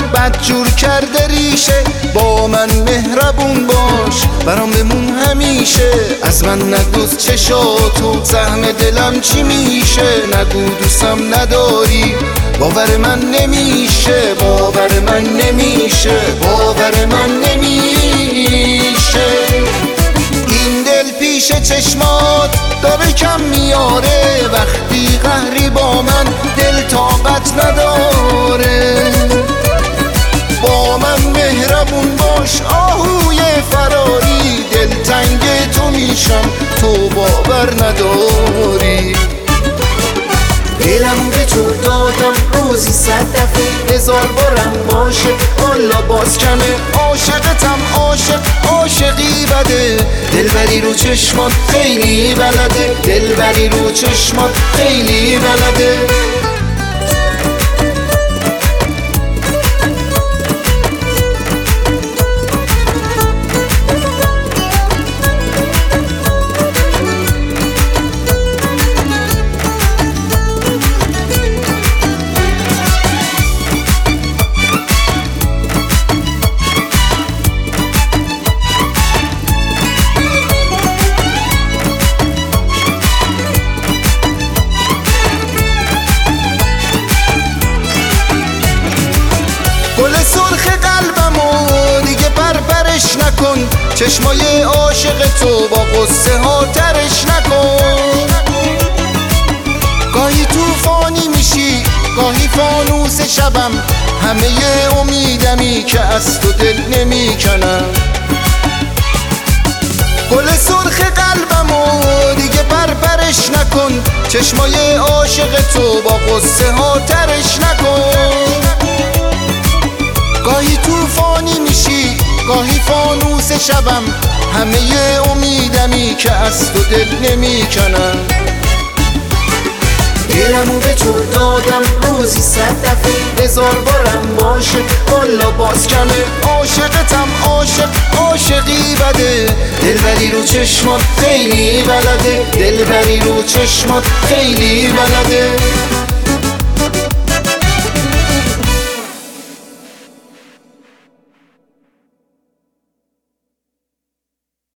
بدجور کرده ریشه. با من مهربون باش برام بمون همیشه. از من نگو چشاتو زخم دلم چی میشه. نگو دوستم نداری باور من نمیشه. باور من نمیشه. باور من نمیشه. این دل پیش چشمات داره کم میاره. وقتی قهری با من دل طاقت نداره. با من مهربون باش آهوی فراری. دل تنگ تو میشم تو باور نداری. دلم به تو دادم روزی 100 دفعه 1000 بارم باشه والا باز کمه. عاشقتم عاشق عاشقی بده. دلبری رو چشمات خیلی بلده. دلبری رو چشمات خیلی بلده. گل سرخ قلبمو دیگه پرپرش نکن. چشمای عاشق تو با قصه ها ترش نکن. گاهی توفانی میشی گاهی فانوس شبم. همه امیدمی که از تو دل نمیکنم. گل سرخ قلبمو دیگه پرپرش نکن. چشمای عاشق تو با قصه ها ترش نکن. گاهی توفانی میشی گاهی فانوس شبم. همه امیدمی که از تو دل نمیکنم. دلمو به تو دادم روزی 100 دفعه 1000 بارم باشه والا باز کمه. عاشقتم عاشق عاشقی بده. دلبری رو چشمات خیلی بلده. دلبری رو چشمات خیلی بلده.